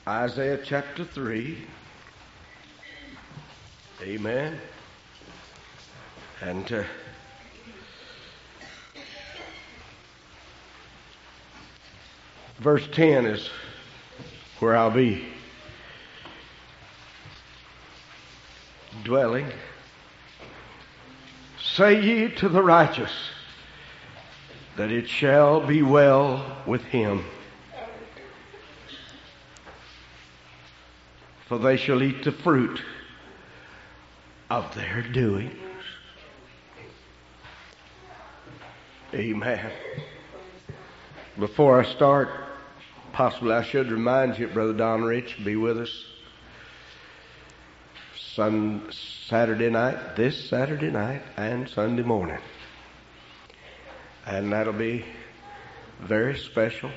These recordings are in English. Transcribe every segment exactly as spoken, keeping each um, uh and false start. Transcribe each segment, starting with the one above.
Isaiah chapter three. Amen. And uh, verse ten is where I'll be dwelling. Say ye to the righteous that it shall be well with him, for they shall eat the fruit of their doings. Amen. Before I start, possibly I should remind you, Brother Don Rich, be with us Sun, Saturday night, this Saturday night, and Sunday morning. And that'll be very special.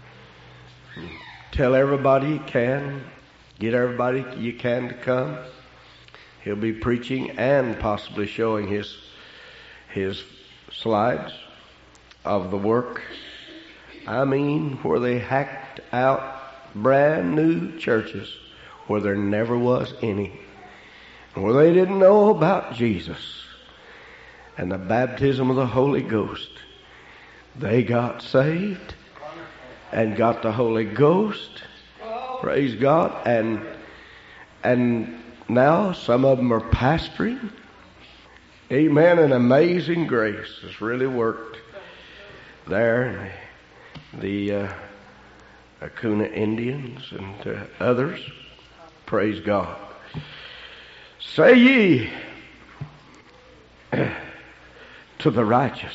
Tell everybody you can. Get everybody you can to come. He'll be preaching and possibly showing his his slides of the work. I mean, where they hacked out brand new churches where there never was any, where they didn't know about Jesus and the baptism of the Holy Ghost. They got saved and got the Holy Ghost. Praise God. And and now some of them are pastoring. Amen. And amazing grace has really worked there. The uh, Acuna Indians and uh, others. Praise God. Say ye to the righteous.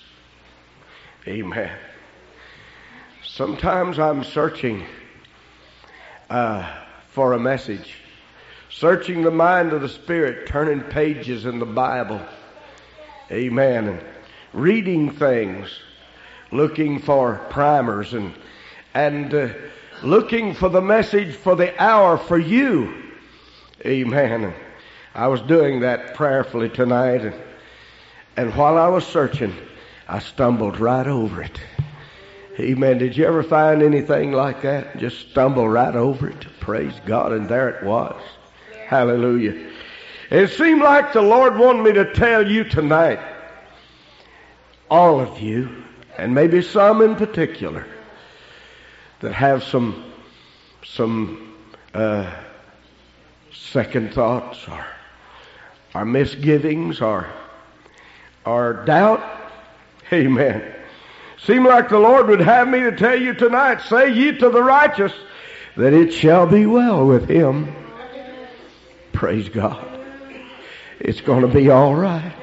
Amen. Sometimes I'm searching uh, for a message. Searching the mind of the Spirit, turning pages in the Bible. Amen. And reading things. Looking for primers and and uh, looking for the message for the hour for you. Amen. And I was doing that prayerfully tonight, and, and while I was searching, I stumbled right over it. Amen. Did you ever find anything like that? Just stumble right over it. Praise God. And there it was. Hallelujah. It seemed like the Lord wanted me to tell you tonight, all of you, and maybe some in particular, that have some some uh, second thoughts or, or misgivings or, or doubt. Amen. Seemed like the Lord would have me to tell you tonight, say ye to the righteous that it shall be well with him. Praise God. It's going to be all right.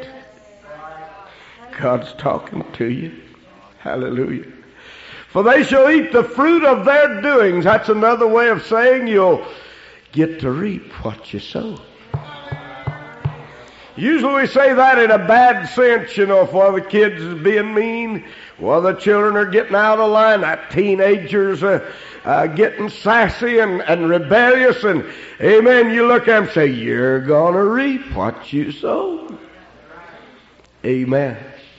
God's talking to you. Hallelujah. For they shall eat the fruit of their doings. That's another way of saying you'll get to reap what you sow. Usually we say that in a bad sense, you know, if one of the kids is being mean, while the children are getting out of line, that teenagers are uh, getting sassy and, and rebellious, and amen, you look at them and say, you're going to reap what you sow. Amen.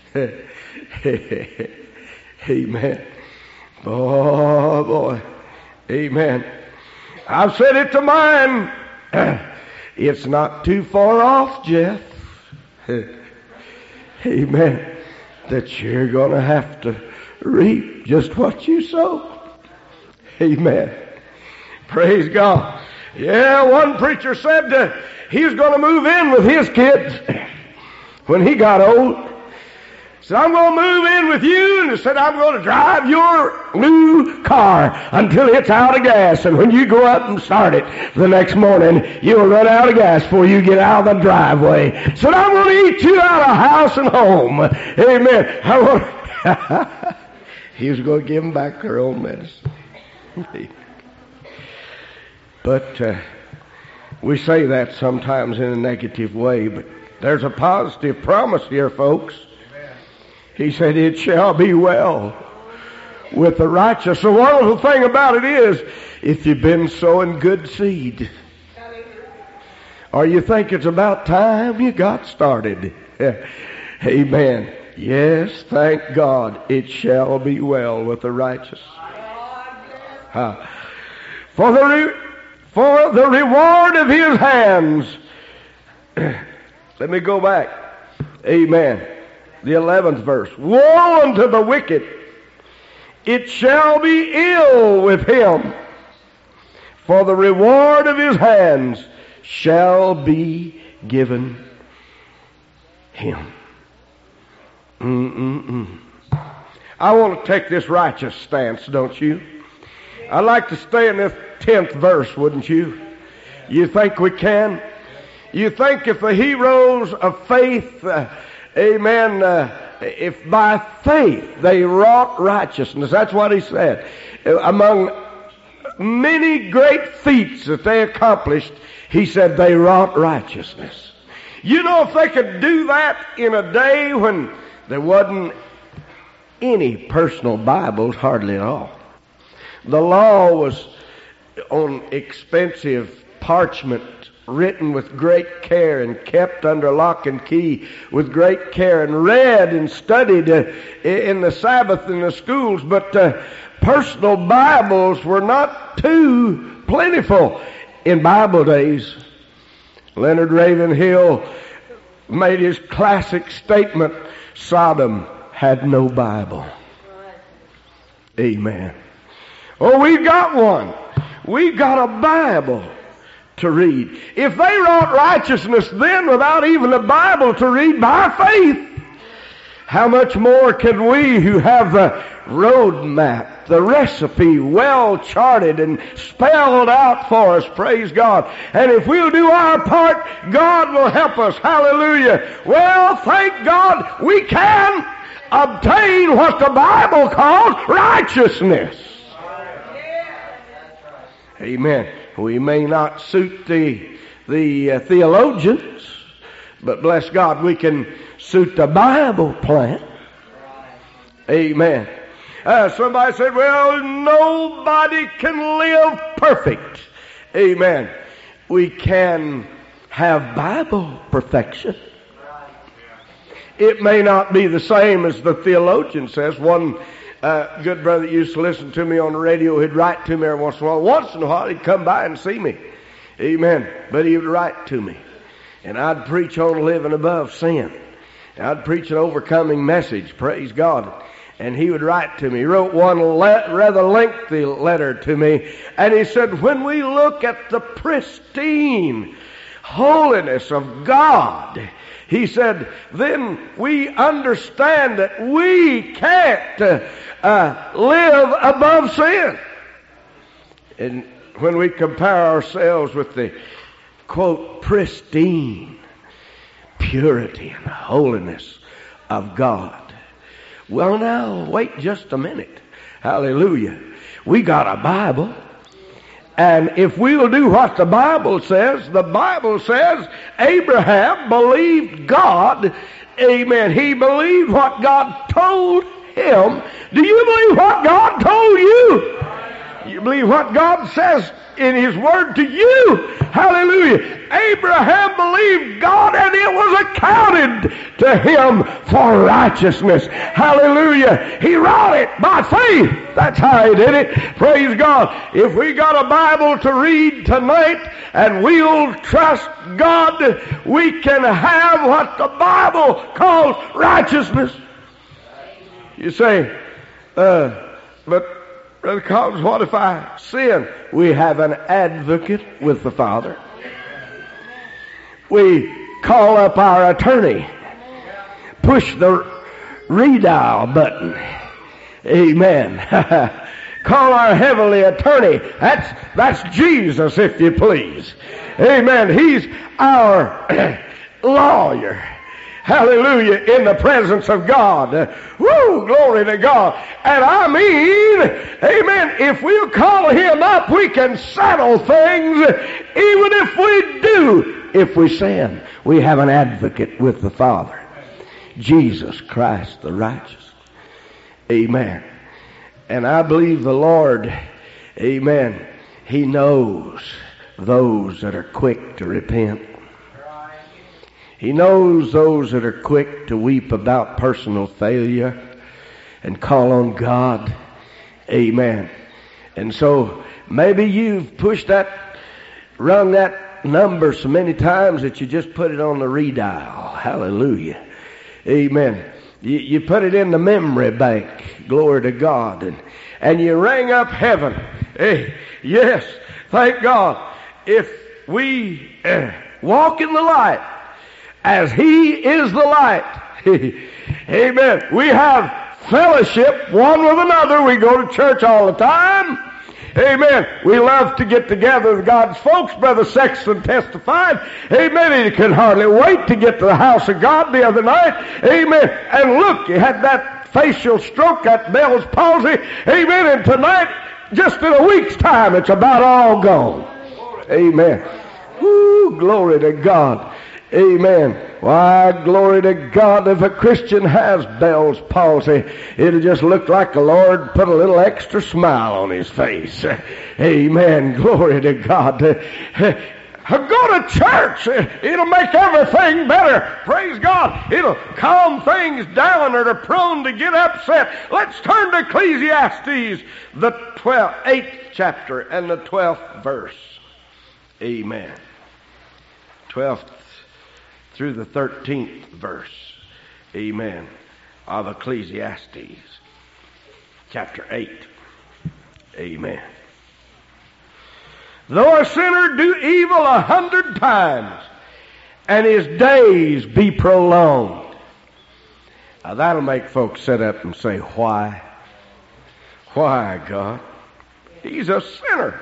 Amen. Oh, boy. Amen. I've said it to mine. It's not too far off, Jeff. Amen. That you're going to have to reap just what you sow. Amen. Praise God. Yeah, one preacher said uh, he was going to move in with his kids when he got old. Said, I'm going to move in with you, and he said, I'm going to drive your new car until it's out of gas. And when you go up and start it the next morning, you'll run out of gas before you get out of the driveway. Said, I'm going to eat you out of house and home. Amen. I want he was going to give them back their own medicine. But uh, we say that sometimes in a negative way, but there's a positive promise here, folks. He said, it shall be well with the righteous. The wonderful thing about it is, if you've been sowing good seed, or you think it's about time you got started, amen. Yes, thank God, it shall be well with the righteous. Uh, For the, re- for the reward of his hands. Let me go back. Amen. The eleventh verse. Woe unto the wicked! It shall be ill with him, for the reward of his hands shall be given him. Mm-mm-mm. I want to take this righteous stance, don't you? I'd like to stay in this tenth verse, wouldn't you? You think we can? You think if the heroes of faith, uh, amen, uh, if by faith they wrought righteousness, that's what he said. Among many great feats that they accomplished, he said they wrought righteousness. You know, if they could do that in a day when there wasn't any personal Bibles, hardly at all. The law was on expensive parchment, written with great care and kept under lock and key with great care and read and studied uh, in the Sabbath in the schools. But uh, personal Bibles were not too plentiful in Bible days. Leonard Ravenhill made his classic statement, Sodom had no Bible. Amen. Oh, we've got one. We've got a Bible to read. If they wrought righteousness then without even a Bible to read by faith, how much more can we who have the road map, the recipe well charted and spelled out for us, praise God. And if we'll do our part, God will help us. Hallelujah. Well, thank God we can obtain what the Bible calls righteousness. Amen. We may not suit the the uh, theologians, but bless God, we can suit the Bible plan. Amen. Uh, somebody said, well, nobody can live perfect. Amen. We can have Bible perfection. It may not be the same as the theologian says. One Uh, good brother used to listen to me on the radio. He'd write to me every once in a while. Once in a while, he'd come by and see me. Amen. But he would write to me. And I'd preach on living above sin. And I'd preach an overcoming message. Praise God. And he would write to me. He wrote one le- rather lengthy letter to me. And he said, when we look at the pristine holiness of God, he said, then we understand that we can't uh, uh, live above sin. And when we compare ourselves with the, quote, pristine purity and holiness of God. Well, now, wait just a minute. Hallelujah. We got a Bible. And if we'll do what the Bible says, the Bible says Abraham believed God. Amen. He believed what God told him. Do you believe what God told you? You believe what God says in His Word to you? Hallelujah. Abraham believed God and it was accounted to him for righteousness. Hallelujah. He wrought it by faith. That's how he did it. Praise God. If we got a Bible to read tonight and we'll trust God, we can have what the Bible calls righteousness. You say, uh, but Brother Collins, what if I sin? We have an advocate with the Father. We call up our attorney, push the redial button. Amen. Call our heavenly attorney. That's that's Jesus, if you please. Amen. He's our lawyer. Hallelujah, in the presence of God. Woo, glory to God. And I mean, amen, if we'll call Him up, we can settle things, even if we do. If we sin, we have an advocate with the Father, Jesus Christ the righteous. Amen. And I believe the Lord, amen, He knows those that are quick to repent. He knows those that are quick to weep about personal failure and call on God. Amen. And so maybe you've pushed that, rung that number so many times that you just put it on the redial. Hallelujah. Amen. You, you put it in the memory bank. Glory to God. And, and you rang up heaven. Hey, yes, thank God. If we uh, walk in the light as He is the light, amen, we have fellowship one with another. We go to church all the time. Amen. We love to get together with God's folks. Brother Sexton testified. Amen. He could hardly wait to get to the house of God the other night. Amen. And look, he had that facial stroke, that Bell's palsy. Amen. And tonight, just in a week's time, it's about all gone. Amen. Woo, glory to God. Amen. Why, glory to God, if a Christian has Bell's palsy, it'll just look like the Lord put a little extra smile on his face. Amen. Glory to God. Go to church. It'll make everything better. Praise God. It'll calm things down that are prone to get upset. Let's turn to Ecclesiastes, the twelfth, eighth chapter and the twelfth verse. Amen. twelfth through the thirteenth verse, amen, of Ecclesiastes, chapter eight, amen. Though a sinner do evil a hundred times, and his days be prolonged. Now that'll make folks sit up and say, why? Why, God? He's a sinner.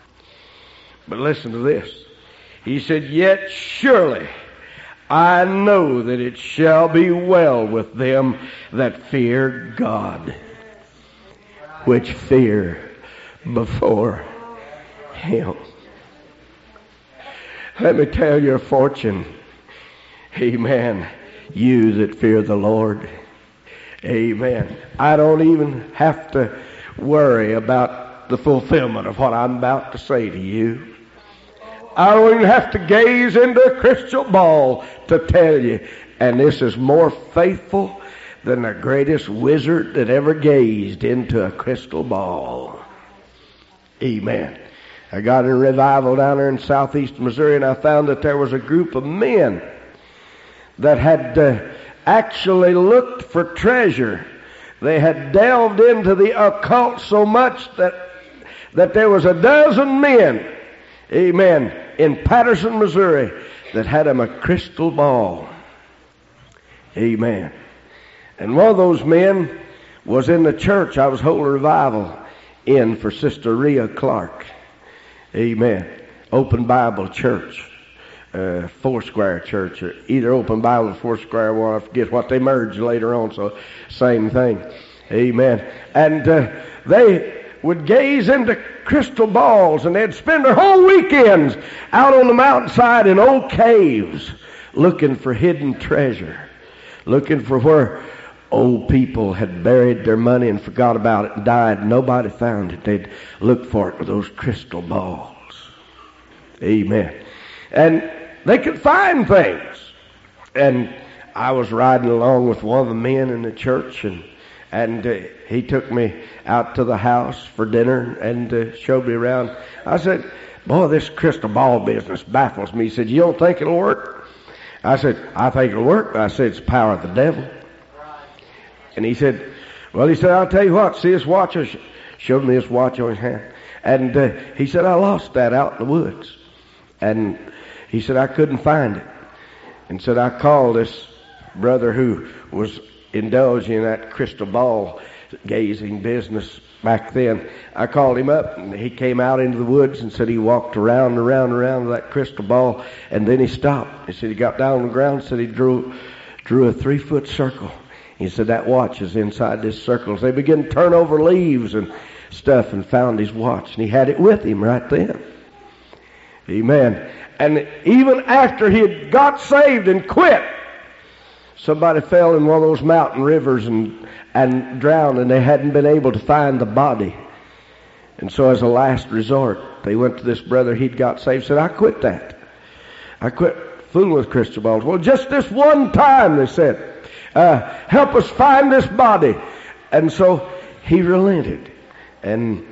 But listen to this. He said, yet surely I know that it shall be well with them that fear God, which fear before Him. Let me tell your fortune, amen, you that fear the Lord, amen. I don't even have to worry about the fulfillment of what I'm about to say to you. I don't even have to gaze into a crystal ball to tell you. And this is more faithful than the greatest wizard that ever gazed into a crystal ball. Amen. I got a revival down there in southeast Missouri, and I found that there was a group of men that had uh, actually looked for treasure. They had delved into the occult so much that that there was a dozen men, amen, in Patterson, Missouri, that had him a crystal ball. Amen. And one of those men was in the church I was holding a revival in for Sister Rhea Clark. Amen. Open Bible Church. Uh, Foursquare Church. Or either Open Bible or Foursquare one. I forget what they merged later on. So same thing. Amen. And uh, they would gaze into crystal balls, and they'd spend their whole weekends out on the mountainside in old caves looking for hidden treasure, looking for where old people had buried their money and forgot about it and died. Nobody found it. They'd look for it with those crystal balls. Amen. And they could find things. And I was riding along with one of the men in the church, and And uh, he took me out to the house for dinner and uh, showed me around. I said, boy, this crystal ball business baffles me. He said, you don't think it'll work? I said, I think it'll work. I said, it's the power of the devil. And he said, well, he said, I'll tell you what, see this watch? He showed me his watch on his hand. And uh, he said, I lost that out in the woods. And he said, I couldn't find it. And said, I called this brother who was indulging in that crystal ball gazing business back then. I called him up, and he came out into the woods and said he walked around and around and around with that crystal ball, and then he stopped. He said he got down on the ground and said he drew drew a three-foot circle. He said that watch is inside this circle. So they began to turn over leaves and stuff and found his watch, and he had it with him right then. Amen. And even after he had got saved and quit, somebody fell in one of those mountain rivers and, and drowned, and they hadn't been able to find the body. And so as a last resort, they went to this brother. He'd got saved, said, I quit that. I quit fooling with crystal balls. Well, just this one time, they said, uh, help us find this body. And so he relented. And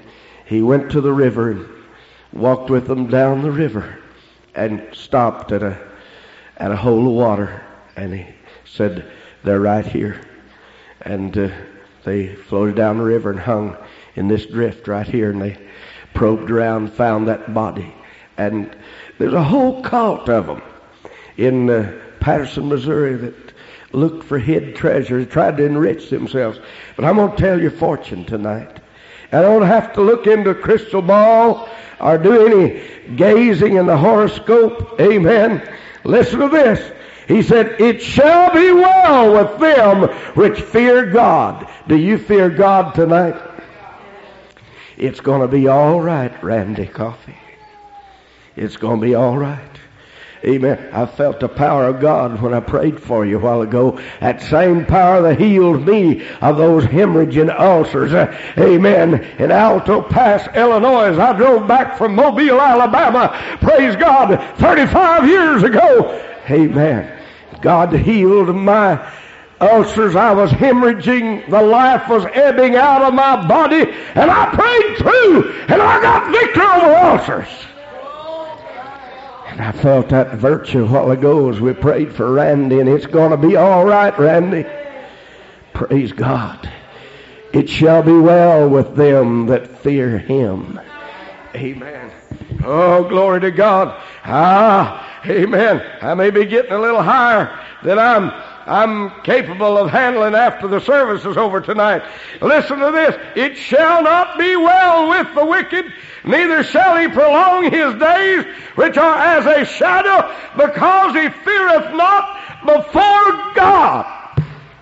he went to the river and walked with them down the river and stopped at a at a hole of water, and he said, they're right here. And uh, they floated down the river and hung in this drift right here, and they probed around, found that body. And there's a whole cult of them in uh, Patterson, Missouri, that looked for hid treasures, tried to enrich themselves. But I'm going to tell your fortune tonight. I don't have to look into a crystal ball or do any gazing in the horoscope. Amen. Listen to this. He said, it shall be well with them which fear God. Do you fear God tonight? It's going to be all right, Randy Coffey. It's going to be all right. Amen. I felt the power of God when I prayed for you a while ago. That same power that healed me of those hemorrhaging ulcers. Uh, amen. In Alto Pass, Illinois, as I drove back from Mobile, Alabama, praise God, thirty-five years ago. Amen. God healed my ulcers. I was hemorrhaging. The life was ebbing out of my body. And I prayed through. And I got victory over ulcers. And I felt that virtue a while ago as we prayed for Randy. And it's going to be all right, Randy. Praise God. It shall be well with them that fear him. Amen. Oh, glory to God. Ah, amen. I may be getting a little higher than I'm I'm capable of handling after the service is over tonight. Listen to this. It shall not be well with the wicked, neither shall he prolong his days, which are as a shadow, because he feareth not before God.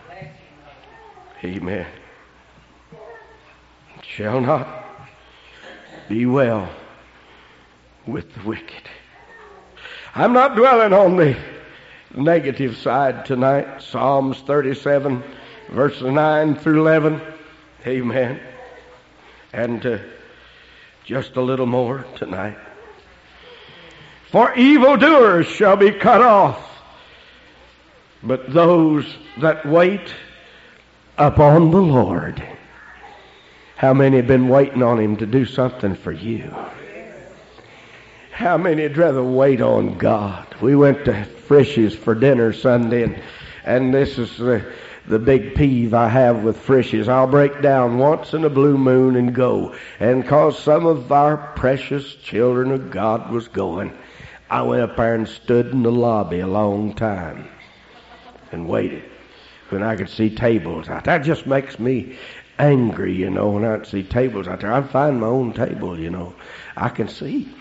Amen. It shall not be well with the wicked. I'm not dwelling on the negative side tonight. Psalms thirty-seven, verses nine through eleven. Amen. And uh, just a little more tonight. For evildoers shall be cut off, but those that wait upon the Lord. How many have been waiting on him to do something for you? How many would rather wait on God? We went to Frisch's for dinner Sunday, and, and this is the, the big peeve I have with Frisch's. I'll break down once in a blue moon and go. And cause some of our precious children of God was going, I went up there and stood in the lobby a long time and waited when I could see tables out there. That just makes me angry, you know, when I see tables out there. I find my own table, you know. I can see.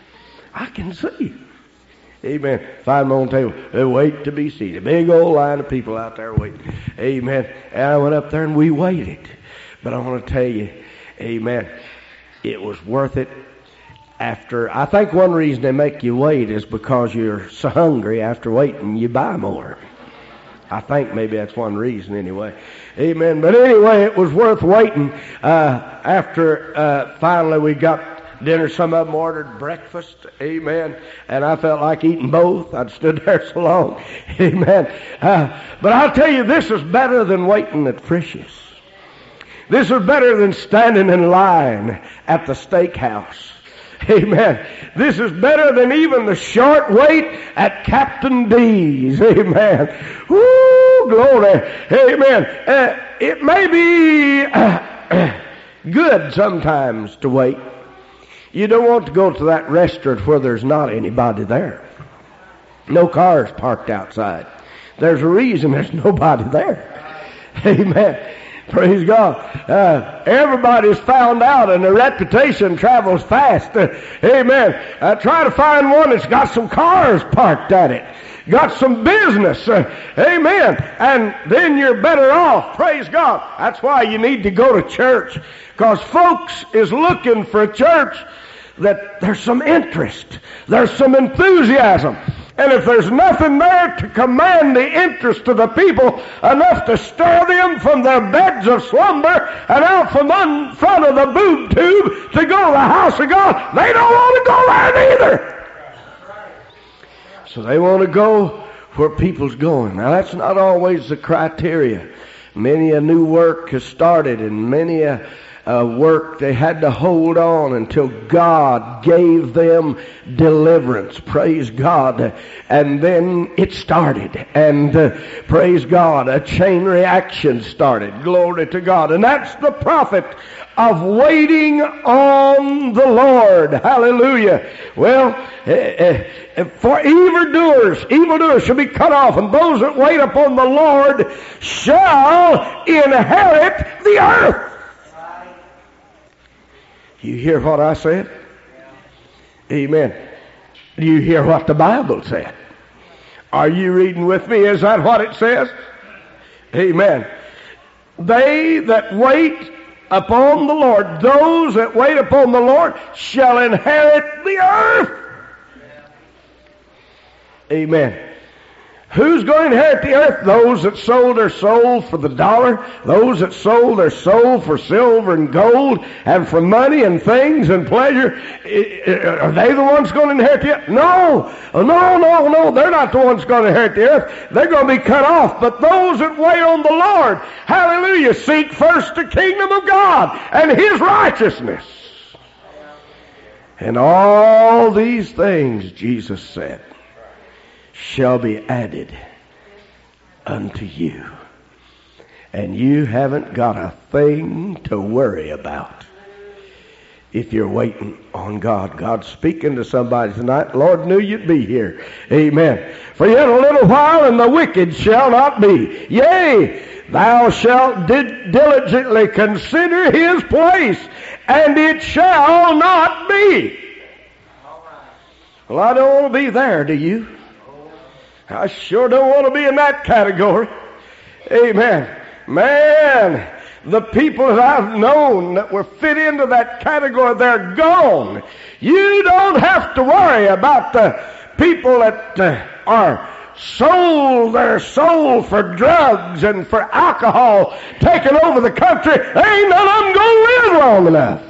I can see. Amen. Find my own table. They wait to be seated. Big old line of people out there waiting. Amen. And I went up there and we waited. But I want to tell you, amen, it was worth it. After, I think one reason they make you wait is because you're so hungry after waiting, you buy more. I think maybe that's one reason anyway. Amen. But anyway, it was worth waiting. Uh, after uh, finally we got dinner, some of them ordered breakfast. Amen. And I felt like eating both. I'd stood there so long. Amen. Uh, but I'll tell you, this is better than waiting at Frisch's. This is better than standing in line at the steakhouse. Amen. This is better than even the short wait at Captain D's. Amen. Woo, glory. Amen. Uh, it may be uh, good sometimes to wait. You don't want to go to that restaurant where there's not anybody there. No cars parked outside. There's a reason there's nobody there. Amen. Praise God. Uh, everybody's found out and their reputation travels fast. Uh, amen. Uh, try to find one that's got some cars parked at it. Got some business. Uh, amen. And then you're better off. Praise God. That's why you need to go to church. Because folks is looking for a church that there's some interest. There's some enthusiasm. And if there's nothing there to command the interest of the people enough to stir them from their beds of slumber and out from in front of the boob tube to go to the house of God, they don't want to go there neither. So they want to go where people's going. Now that's not always the criteria. Many a new work has started and many a uh, work. They had to hold on until God gave them deliverance. Praise God. And then it started. And uh, praise God, a chain reaction started. Glory to God. And that's the prophet of waiting on the Lord. Hallelujah. Well, uh, uh, for evildoers, evildoers shall be cut off, and those that wait upon the Lord shall inherit the earth. You hear what I said? Amen. Do you hear what the Bible said? Are you reading with me? Is that what it says? Amen. They that wait upon the Lord, those that wait upon the Lord shall inherit the earth. Amen. Who's going to inherit the earth? Those that sold their soul for the dollar, those that sold their soul for silver and gold and for money and things and pleasure. Are they the ones going to inherit the earth? No, no, no, no. They're not the ones going to inherit the earth. They're going to be cut off. But those that wait on the Lord, hallelujah, seek first the kingdom of God and His righteousness. And all these things, Jesus said, shall be added unto you. And you haven't got a thing to worry about if you're waiting on God. God's speaking to somebody tonight. Lord knew you'd be here. Amen. For yet a little while, and the wicked shall not be. Yea, thou shalt di- diligently consider his place, and it shall not be. Well, I don't want to be there, do you? I sure don't want to be in that category. Amen. Man, the people that I've known that were fit into that category, they're gone. You don't have to worry about the people that uh, are sold their soul for drugs and for alcohol taking over the country. Ain't none of them going to live long enough.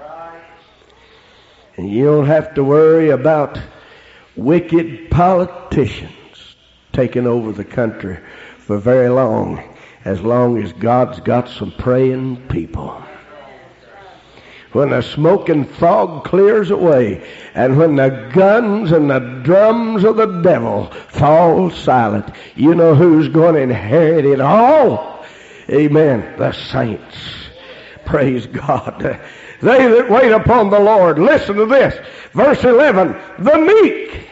And you don't have to worry about wicked politicians taking over the country for very long, as long as God's got some praying people. When the smoking fog clears away, and when the guns and the drums of the devil fall silent, you know who's going to inherit it all? Amen. The saints. Praise God. They that wait upon the Lord. Listen to this. Verse eleven. The meek.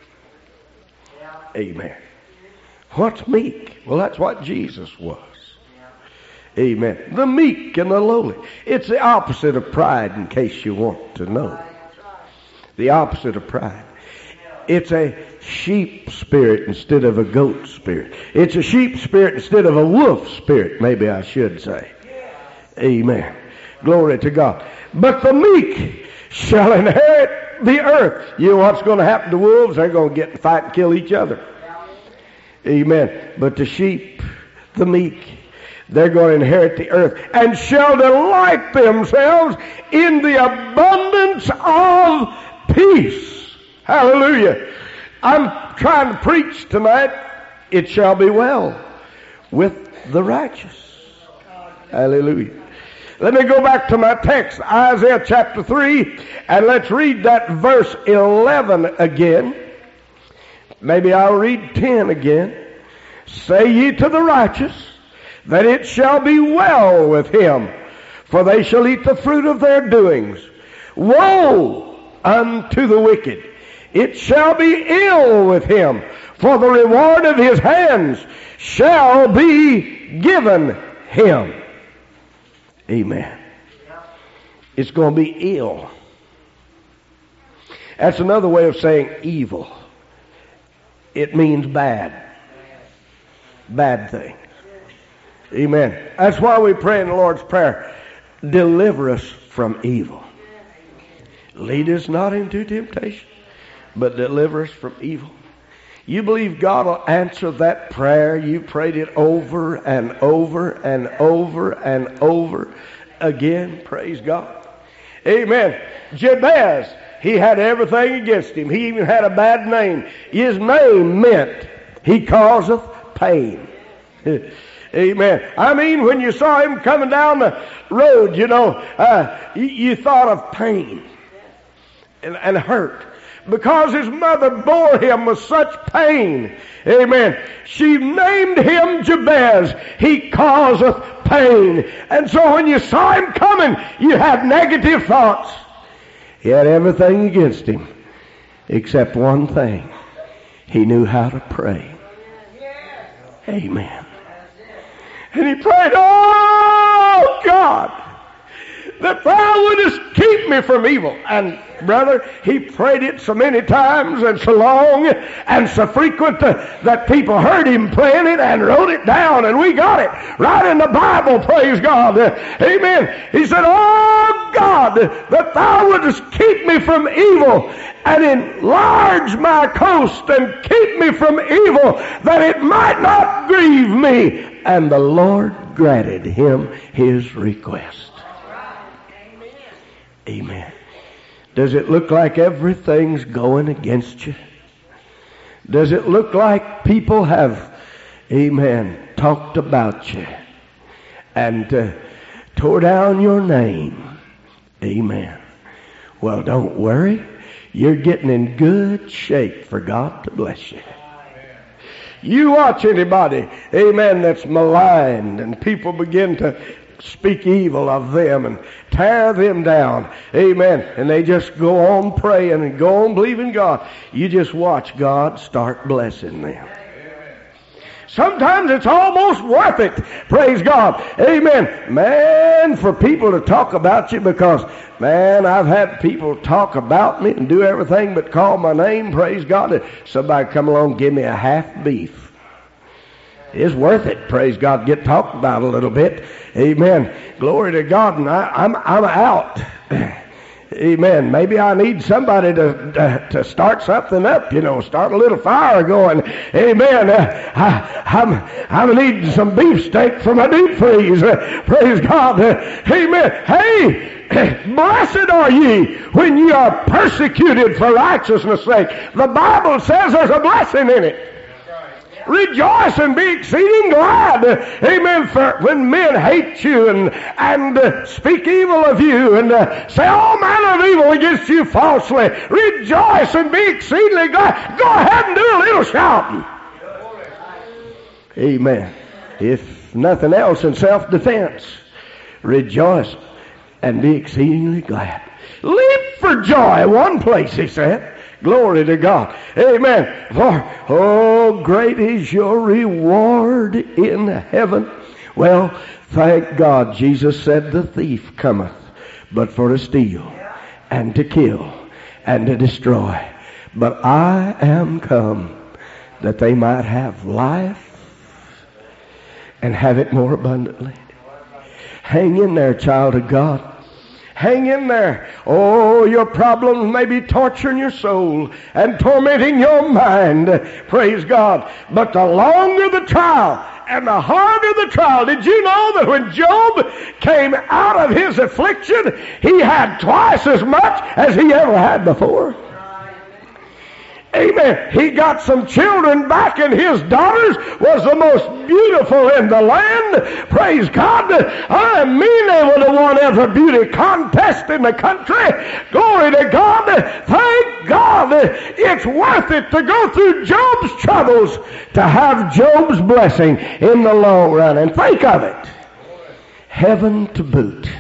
Amen. What's meek? Well, that's what Jesus was. Amen. The meek and the lowly. It's the opposite of pride, in case you want to know. The opposite of pride. It's a sheep spirit instead of a goat spirit. It's a sheep spirit instead of a wolf spirit, maybe I should say. Amen. Glory to God. But the meek shall inherit the earth. You know what's going to happen to wolves? They're going to get in a fight and kill each other. Amen. But the sheep, the meek, they're going to inherit the earth and shall delight themselves in the abundance of peace. Hallelujah. I'm trying to preach tonight. It shall be well with the righteous. Hallelujah. Let me go back to my text, Isaiah chapter three, and let's read that verse eleven again. Maybe I'll read ten again. Say ye to the righteous, that it shall be well with him, for they shall eat the fruit of their doings. Woe unto the wicked, it shall be ill with him, for the reward of his hands shall be given him. Amen. It's going to be ill. That's another way of saying evil. It means bad. Bad things. Amen. That's why we pray in the Lord's Prayer, deliver us from evil. Lead us not into temptation, but deliver us from evil. You believe God will answer that prayer? You prayed it over and over and over and over again. Praise God. Amen. Jabez, he had everything against him. He even had a bad name. His name meant he causeth pain. Amen. I mean, when you saw him coming down the road, you know, uh, you, you thought of pain and, and hurt. Because his mother bore him with such pain. Amen. She named him Jabez. He causeth pain. And so when you saw him coming, you had negative thoughts. He had everything against him except one thing. He knew how to pray. Amen. And he prayed, oh God, that thou wouldest keep me from evil. And brother, he prayed it so many times and so long and so frequent that, that people heard him praying it and wrote it down, and we got it right in the Bible, praise God. Amen. He said, oh God, that thou wouldest keep me from evil and enlarge my coast and keep me from evil, that it might not grieve me. And the Lord granted him his request. Amen. Does it look like everything's going against you? Does it look like people have, amen, talked about you and uh, tore down your name? Amen. Well, don't worry. You're getting in good shape for God to bless you. You watch anybody, amen, that's maligned and people begin to speak evil of them and tear them down. Amen. And they just go on praying and go on believing God. You just watch God start blessing them. Sometimes it's almost worth it. Praise God. Amen. Man, for people to talk about you, because, man, I've had people talk about me and do everything but call my name. Praise God. Somebody come along and give me a half beef. It's worth it, praise God, get talked about a little bit. Amen. Glory to God. And I, I'm, I'm out. Amen. Maybe I need somebody to, to to start something up, you know, start a little fire going. Amen. Uh, I, I'm, I'm needing some beefsteak from a deep freeze. Uh, praise God. Uh, amen. Hey, blessed are ye when ye are persecuted for righteousness' sake. The Bible says there's a blessing in it. Rejoice and be exceeding glad. Amen. For when men hate you and, and uh, speak evil of you and uh, say all manner of evil against you falsely, rejoice and be exceedingly glad. Go ahead and do a little shouting. Amen. If nothing else, in self-defense, rejoice and be exceedingly glad. Leap for joy. One place, he said. Glory to God. Amen. For, oh, great is your reward in heaven. Well, thank God. Jesus said, the thief cometh but for to steal and to kill and to destroy. But I am come that they might have life and have it more abundantly. Hang in there, child of God. Hang in there. Oh, your problems may be torturing your soul and tormenting your mind. Praise God. But the longer the trial and the harder the trial. Did you know that when Job came out of his affliction, he had twice as much as he ever had before? Amen. He got some children back, and his daughters was the most beautiful in the land. Praise God. I mean, they would have won every beauty contest in the country. Glory to God. Thank God. It's worth it to go through Job's troubles to have Job's blessing in the long run. And think of it. Heaven to boot.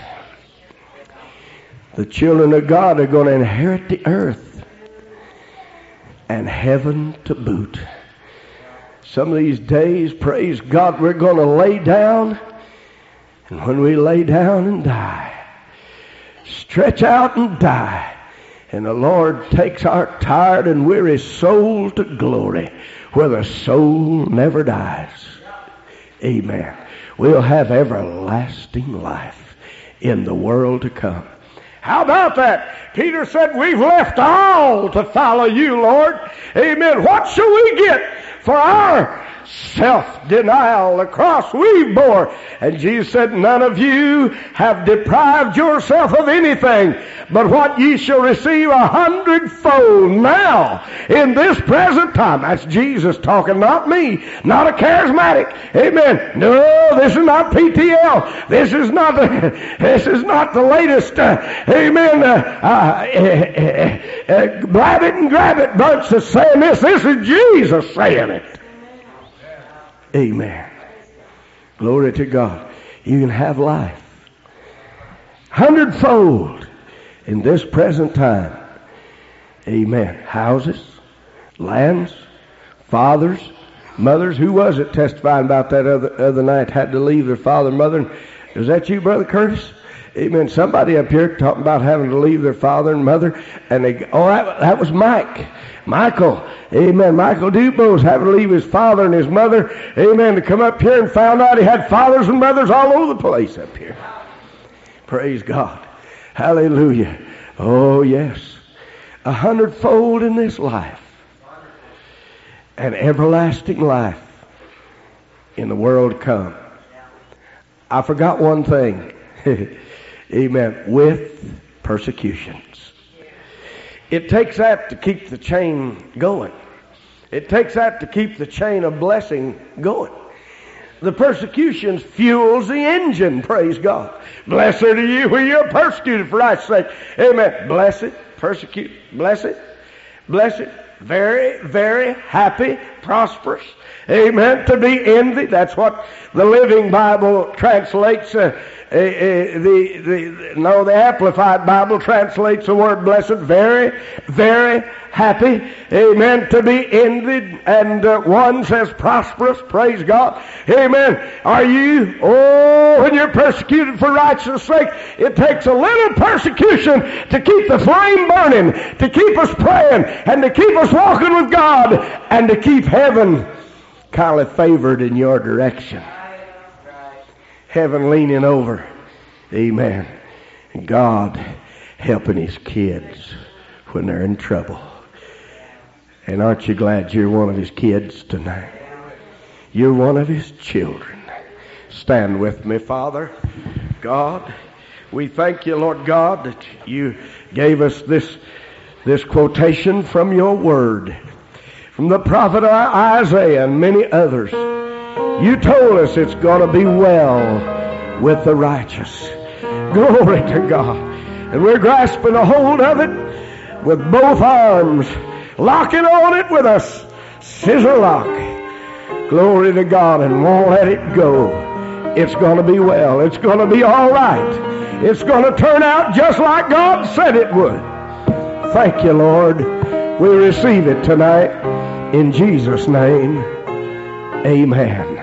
The children of God are going to inherit the earth. And heaven to boot. Some of these days, praise God, we're going to lay down. And when we lay down and die, stretch out and die, and the Lord takes our tired and weary soul to glory, where the soul never dies. Amen. We'll have everlasting life in the world to come. How about that? Peter said, we've left all to follow you, Lord. Amen. What shall we get for our self-denial, the cross we bore. And Jesus said, none of you have deprived yourself of anything, but what ye shall receive a hundredfold now in this present time. That's Jesus talking, not me, not a charismatic. Amen. No, this is not P T L. This is not the, this is not the latest, uh, amen, uh, uh, uh, uh, blab it and grab it bunch that's saying this. This is Jesus saying it. Amen. Glory to God. You can have life hundredfold in this present time. Amen. Houses, lands, fathers, mothers. Who was it testifying about that other other night? Had to leave their father and mother. Was that you, Brother Curtis? Amen. Somebody up here talking about having to leave their father and mother. And they, oh, that, that was Mike. Michael. Amen. Michael Dubose having to leave his father and his mother. Amen. To come up here and found out he had fathers and mothers all over the place up here. Praise God. Hallelujah. Oh, yes. A hundredfold in this life. And everlasting life in the world to come. I forgot one thing. Amen. With persecutions. It takes that to keep the chain going. It takes that to keep the chain of blessing going. The persecutions fuels the engine, praise God. Blessed are you when you're persecuted for Christ's sake. Amen. Blessed, persecute, blessed, blessed, very, very happy, prosperous. Amen. To be envied. That's what the Living Bible translates. Uh, uh, uh, the, the, no, the Amplified Bible translates the word blessed. Very, very happy. Amen. To be envied. And uh, one says prosperous. Praise God. Amen. Are you? Oh, when you're persecuted for righteousness' sake, it takes a little persecution to keep the flame burning, to keep us praying, and to keep us walking with God, and to keep heaven kind of favored in your direction. Heaven leaning over. Amen. And God helping His kids when they're in trouble. And aren't you glad you're one of His kids tonight? You're one of His children. Stand with me, Father. God, we thank you, Lord God, that you gave us this, this quotation from your word. From the prophet Isaiah and many others. You told us it's going to be well with the righteous. Glory to God. And we're grasping a hold of it with both arms, locking on it with a scissor lock. Glory to God, and won't let it go. It's going to be well. It's going to be all right. It's going to turn out just like God said it would. Thank you, Lord. We receive it tonight. In Jesus' name, amen.